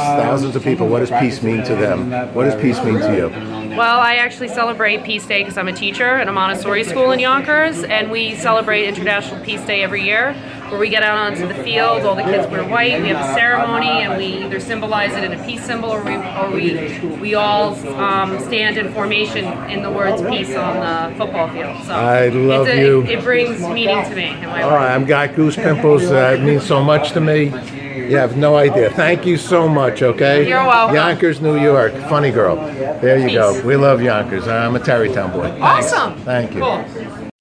thousands of people. What does peace mean to them? What does peace mean to you? Well, I actually celebrate Peace Day because I'm a teacher at a Montessori school in Yonkers, and we celebrate International Peace Day every year, where we get out onto the field, all the kids wear white, we have a ceremony, and we either symbolize it in a peace symbol, or we all stand in formation in the words peace on the football field. So I love you. It brings meaning to me in my life. I've got goose pimples. It means so much to me. You have no idea. Thank you so much, okay? You're welcome. Yonkers, New York. Funny girl. There you go. We love Yonkers. I'm a Tarrytown boy. Awesome. Thank you. Cool.